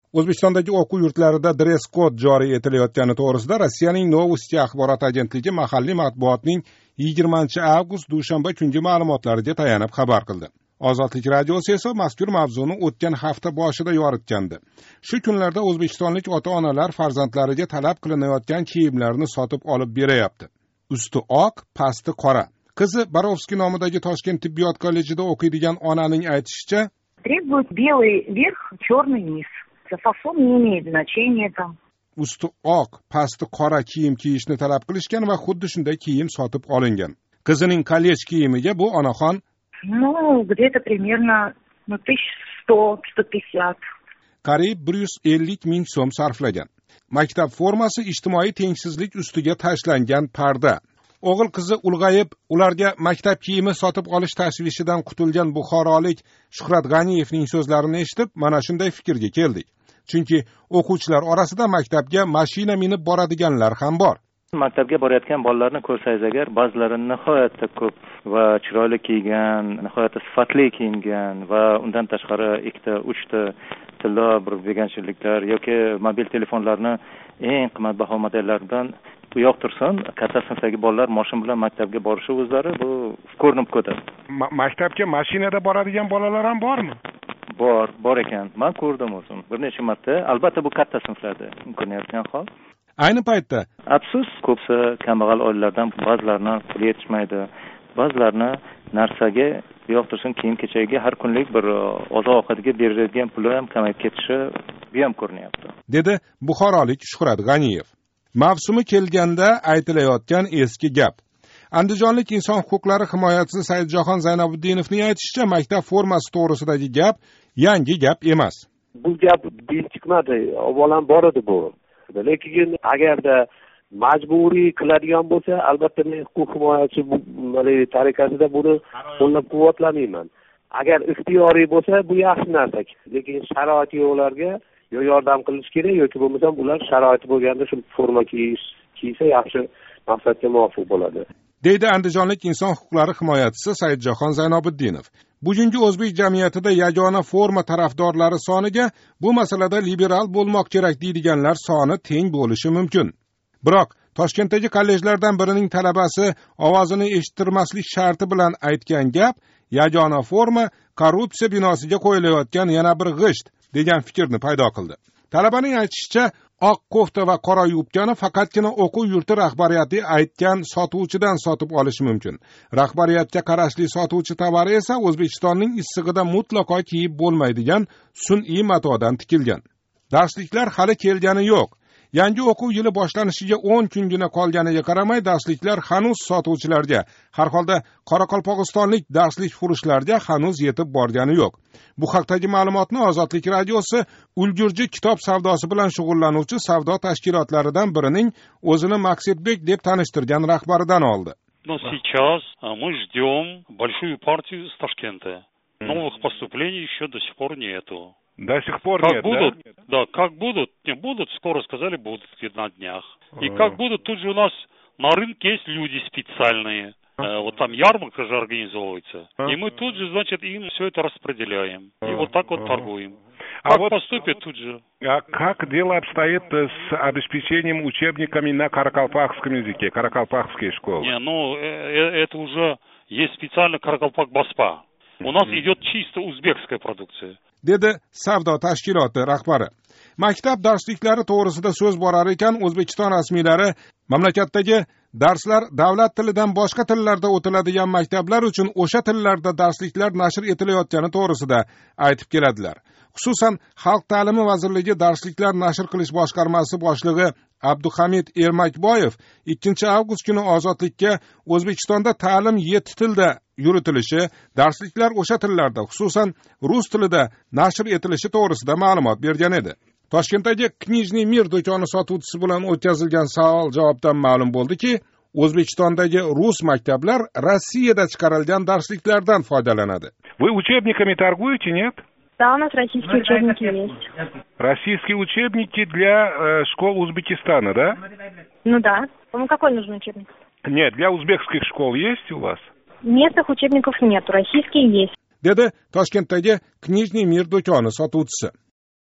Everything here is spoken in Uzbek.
O'zbekistondagi o'quv yurtlarida dress-kod joriy etilayotgani to'g'risida Rossiyaning Novosti axborot agentligi mahalliy matbuotning 20-avgust dushanba kungi ma'lumotlariga tayanib xabar qildi. Ozodlik radiosi esa mazkur mavzuni o'tgan hafta boshida yoritgandi. Shu kunlarda o'zbekistonlik ota-onalar farzandlariga talab qilinayotgan kiyimlarni sotib olib berayapti. Usti oq, pasti qora. Qizi Borovskiy nomidagi Toshkent tibbiyot kollejida o'qiydigan onaning aytishicha, требует белый верх, черный низ. Fason не имеет значения там. Usti oq, pasti qora kiyim kiyishni talab qilishgan va xuddi shunday kiyim sotib olingan. Qizining kollej kiyimiga bu onaxon где-то примерно 1100-150. qariyb 150 ming so'm sarflagan. Maktab formasi ijtimoiy tengsizlik ustiga tashlangan parda. O'g'il qizi ulg'ayib, ularga maktab kiyimi sotib olish tashvishidan qutulgan buxorolik Shuhrat G'aniyevning so'zlarini eshitib, mana shunday fikrga keldik. Chunki o'quvchilar orasida maktabga mashina minib boradiganlar ham bor. Maktabga borayotgan bolalarni ko'rsangiz agar, ba'zilari nihoyatda ko'p va chiroyli kiygan, nihoyatda sifatli kiyingan va undan tashqari 2-3 ta tilla bir veganchiliklar yoki mobil telefonlarni eng qimmatbaho modellaridan bu yoq tursin, katta sinfdagi bolalar mashin bilan maktabga borishi o'zlari bu ko'rinib ketadi. Maktabga mashinada boradigan bolalar ham bormi? Bor ekan. Men ko'rdim o'zim. Bir necha marta. Albatta bu katta sinflarda ko'rinayotgan hol. Ayni paytda afsus, ko'psa kambag'al oilalardan ba'zilarning puli yetishmaydi. Ba'zilarning narsaga yo'qtirsin kiyim-kechagiga har kunlik bir oziq-ovqatga beriladigan puli ham kamayib ketishi bu ham ko'rinyapti. Dedi buxorolik Shuhrat G'aniyev. Mavsumi kelganda aytilayotgan eski gap. Andijonlik inson huquqlari himoyachisi Saidjahon Zaynabuddinovning aytishicha, maktab formasi to'g'risidagi gap yangi gap emas. Bu gap chiqmadi, avvalan bor edi bu. Lekin agarda majburiy qiladigan bo'lsa, albatta men huquq himoyachi tariqasida buni qo'llab-quvvatlamayman. Agar ixtiyoriy bo'lsa, bu yaxshi narsa. Lekin sharoiti yo'qlarga yo yordam qilish kerak yoki bo'lmasam ular sharoiti bo'lganda shu forma kiysa yaxshi maqsadga muvofiq bo'ladi. Deydi andijonlik inson huquqlari himoyachisi Saidjahon Zaynobuddinov. Bugungi o'zbek jamiyatida yagona forma tarafdorlari soniga bu masalada liberal bo'lmoq kerak deydiganlar soni teng bo'lishi mumkin. Biroq Toshkentdagi kollejlardan birining talabasi ovozini eshittirmaslik sharti bilan aytgan gap yagona forma korrupsiya binosiga qo'yilayotgan yana bir g'isht degan fikrni paydo qildi. Talabaning aytishicha, oq kofta va qora yubkani faqatgina o'quv yurti rahbariyati aytgan sotuvchidan sotib olish mumkin. Rahbariyatga qarashli sotuvchi tovari esa O'zbekistonning issig'ida mutlaqo kiyib bo'lmaydigan sun'iy matodan tikilgan. Darsliklar hali kelgani yo'q. Yangi o'quv yili boshlanishiga 10 kungina qolganiga qaramay, darsliklar hanuz sotuvchilarga, har holda Qoraqalpog'istonlik darslik furushlarga hanuz yetib borgani yo'q. Bu haqdagi ma'lumotni Ozodlik radiosi ulgurji kitob savdosi bilan shug'ullanuvchi savdo tashkilotlaridan birining o'zini Maqsadbek deb tanishtirgan rahbaridan oldi. Но сейчас мы ждем большую партию из Ташкента. Новых поступлений еще до сих пор нету. До сих пор как нет, будут, да? Да, как будут, не будут, скоро сказали, будут на днях. И как будут, тут же у нас на рынке есть люди специальные. Вот там ярмарка же организовывается. И мы тут же, значит, им все это распределяем. И вот так вот торгуем. Как вот поступят тут же. А как дело обстоит с обеспечением учебниками на каракалпакском языке, каракалпакские школы? Не, ну, это уже есть специально Каракалпак-Баспа. У нас идет чисто узбекская продукция. Dedi savdo tashkiloti rahbari. Maktab darsliklari to'g'risida so'z borar ekan, O'zbekiston rasmiylari mamlakatdagi darslar davlat tilidan boshqa tillarda o'tiladigan maktablar uchun o'sha tillarda darsliklar nashr etilayotgani to'g'risida aytib keladilar. Xususan, Xalq ta'limi vazirligi darsliklar nashr qilish boshqarmasi boshlig'i Abduhamid Ermakboyev 2-avgust kuni Ozodlikka O'zbekistonda ta'lim 7 tilda yuritilishi, darsliklar o'sha tillarda, xususan rus tilida nashr etilishi to'g'risida ma'lumot bergan edi. Toshkentdagi Knijniy Mir do'koni sotuvchisi bilan o'tkazilgan savol-javobdan ma'lum bo'ldiki, O'zbekistondagi rus maktablar Rossiyada chiqarilgan darsliklardan foydalanadi. Вы учебниками торгуете, нет? Да, у нас российские учебники есть. Российские учебники для школ Узбекистана, да? Ну да. Вам какой нужен учебник? Нет, для узбекских школ есть у вас? Местных учебников нет, российские есть. Dedi Toshkentdagi Knijniy Mir do'koni sotuvchisi.